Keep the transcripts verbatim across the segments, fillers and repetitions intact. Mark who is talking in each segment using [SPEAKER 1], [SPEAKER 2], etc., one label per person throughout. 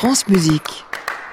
[SPEAKER 1] France Musique.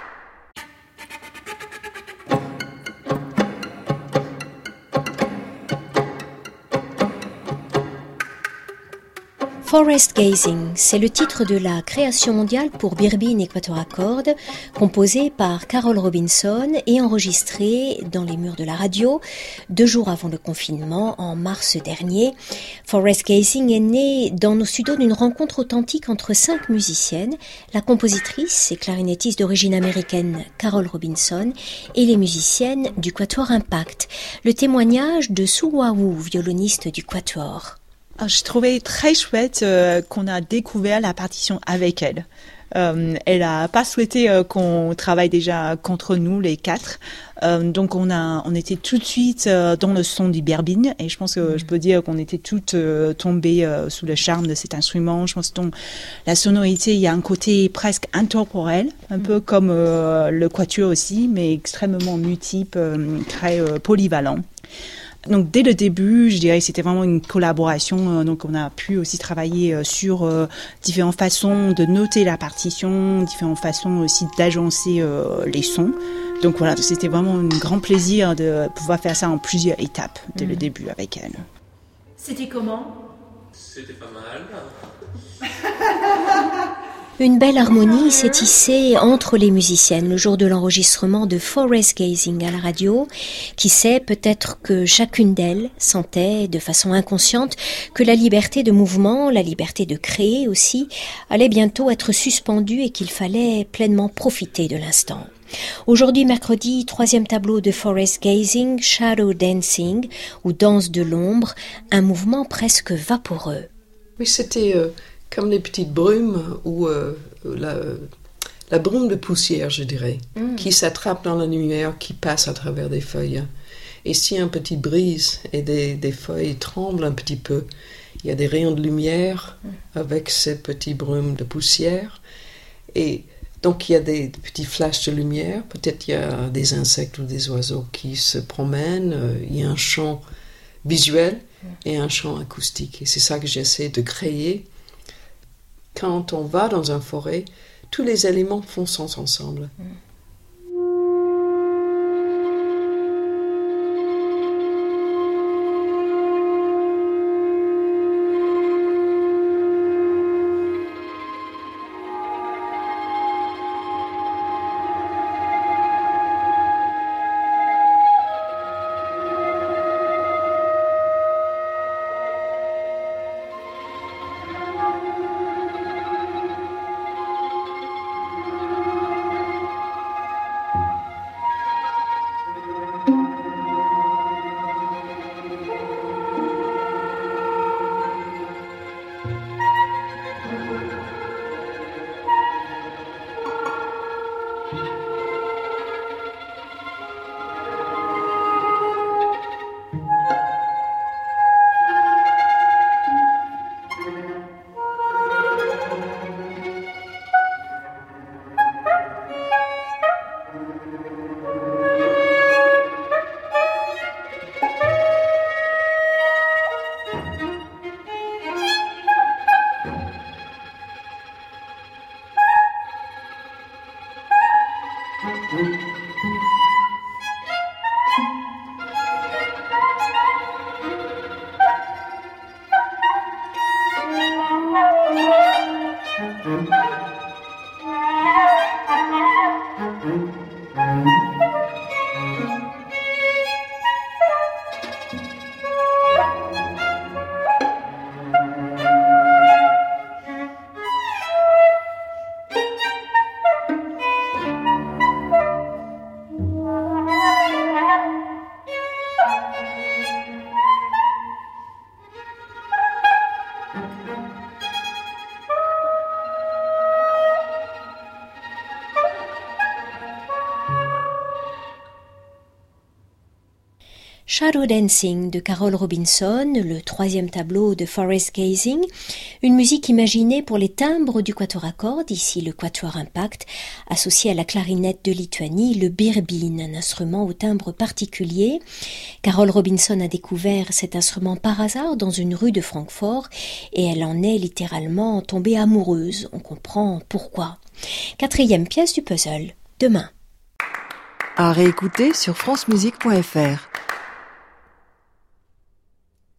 [SPEAKER 2] Forest Gazing, c'est le titre de la création mondiale pour Birbeen Equatora Chord, composée par Carol Robinson et enregistrée dans les murs de la radio deux jours avant le confinement, en mars dernier. Forest Gazing est né dans nos studios d'une rencontre authentique entre cinq musiciennes, la compositrice et clarinettiste d'origine américaine Carol Robinson et les musiciennes du Quatuor Impact. Le témoignage de Sue Wawu, violoniste du Quatuor.
[SPEAKER 3] Je trouvais très chouette euh, qu'on a découvert la partition avec elle. Euh, elle a pas souhaité euh, qu'on travaille déjà contre nous les quatre. Euh, donc on a, on était tout de suite euh, dans le son du Birbeen et je pense que mmh. je peux dire qu'on était toutes euh, tombées euh, sous le charme de cet instrument. Je pense que dans la sonorité, il y a un côté presque intemporel, un mmh. peu comme euh, le quatuor aussi, mais extrêmement multiple, euh, très euh, polyvalent. Donc dès le début, je dirais que c'était vraiment une collaboration. Donc on a pu aussi travailler sur euh, différentes façons de noter la partition, différentes façons aussi d'agencer euh, les sons. Donc voilà, c'était vraiment un grand plaisir de pouvoir faire ça en plusieurs étapes dès mmh. le début avec elle.
[SPEAKER 4] C'était comment ?
[SPEAKER 5] C'était pas mal.
[SPEAKER 2] Une belle harmonie s'est tissée entre les musiciennes le jour de l'enregistrement de Forest Gazing à la radio. Qui sait, peut-être que chacune d'elles sentait de façon inconsciente que la liberté de mouvement, la liberté de créer aussi, allait bientôt être suspendue et qu'il fallait pleinement profiter de l'instant. Aujourd'hui, mercredi, troisième tableau de Forest Gazing, Shadow Dancing, ou danse de l'ombre, un mouvement presque vaporeux.
[SPEAKER 6] Oui, c'était... Euh... comme les petites brumes ou euh, la, la brume de poussière, je dirais, mm. qui s'attrape dans la lumière, qui passe à travers des feuilles. Et si un petit brise et des, des feuilles tremblent un petit peu, il y a des rayons de lumière mm. avec ces petites brumes de poussière. Et donc il y a des, des petits flashs de lumière. Peut-être il y a des insectes ou des oiseaux qui se promènent. Il y a un chant visuel mm. et un chant acoustique. Et c'est ça que j'essaie de créer. Quand on va dans une forêt, tous les éléments font sens ensemble. Mm.
[SPEAKER 2] Shadow Dancing de Carol Robinson, le troisième tableau de Forest Gazing, une musique imaginée pour les timbres du quatuor à cordes, ici le quatuor impact, associé à la clarinette de Lituanie, le birbeen, un instrument au timbre particulier. Carol Robinson a découvert cet instrument par hasard dans une rue de Francfort et elle en est littéralement tombée amoureuse. On comprend pourquoi. Quatrième pièce du puzzle, demain.
[SPEAKER 1] À réécouter sur francemusique point f r.